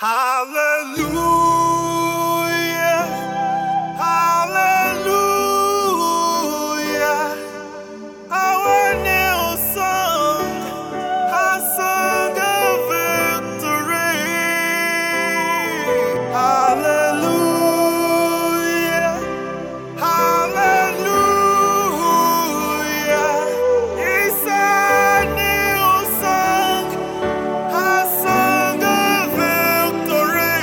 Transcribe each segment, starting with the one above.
Hallelujah, hallelujah. Our new song, a song of victory. Hallelujah, hallelujah. It's a new song, a song of victory.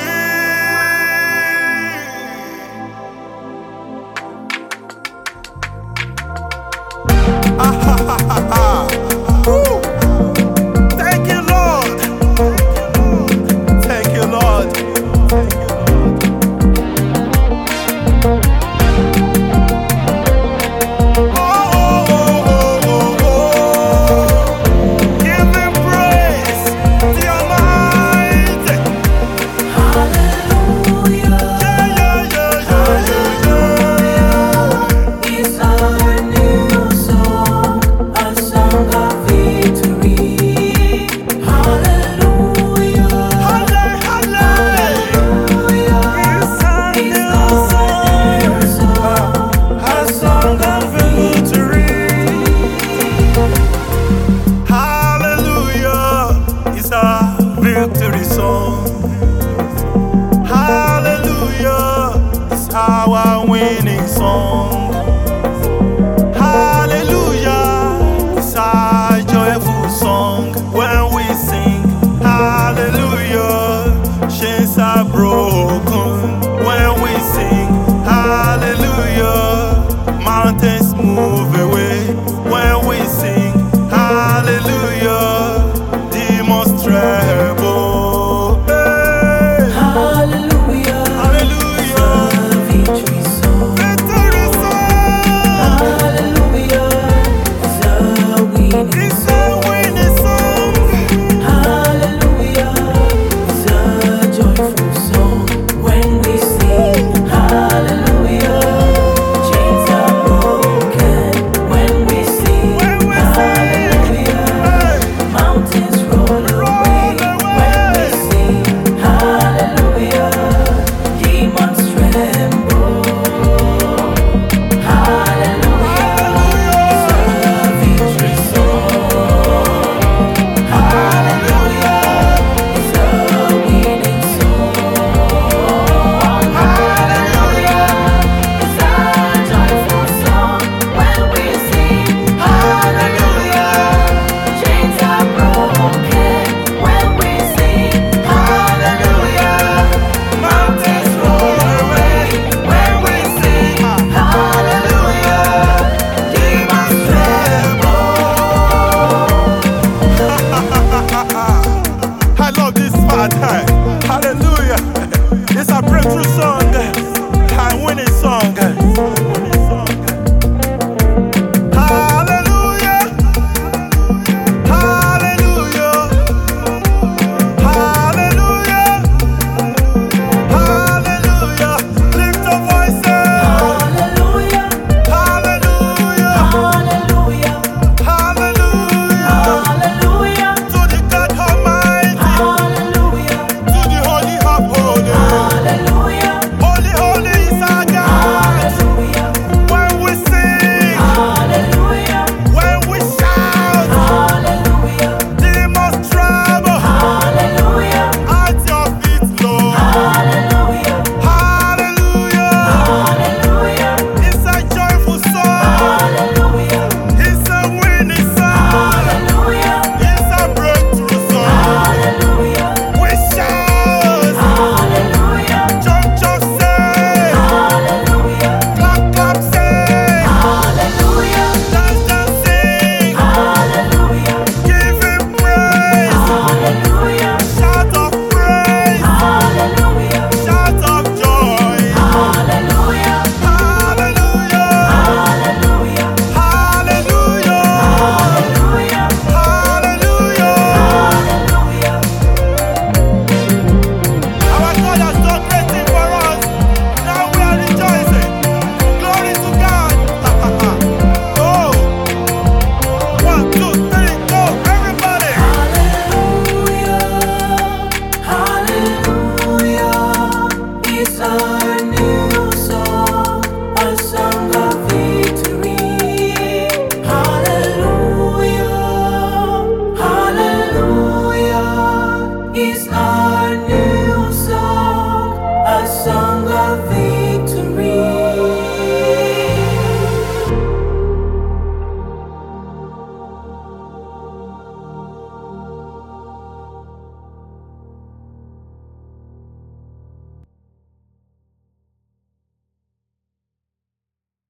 Ha ha ha ha ha. Woo. Thank you, Lord. Thank you, Lord. Oh, oh, oh, oh, oh. Give him praise, the Almighty. Hallelujah. Yeah, yeah, yeah, yeah, yeah. It's our new song, a song of victory. Hallelujah. Halle, halle. Hallelujah. It's our It's new our song, new song, a song of victory. Hallelujah is our victory song. Hallelujah is our winning song. Hallelujah is our joyful song. When we sing hallelujah, chains are broken. When we sing hallelujah, mountains move away. When we sing hallelujah, demons tremble. Hey. Hallelujah. Hallelujah. The victory song. Victory song. Hallelujah. It's a winning It's a winning song. Hallelujah, it's a joyful song. When we sing hallelujah, chains are broken. When we sing When we hallelujah, hey, mountains roll away. When we sing hallelujah, demons tremble. Hallelujah, it's a victory song. Hallelujah, it's a winning song. Hallelujah, it's a joyful song. When we sing hallelujah, chains are broken. When we sing hallelujah, mountains roll away. When we sing hallelujah, demons tremble. I love this part. Hallelujah. It's a breakthrough song.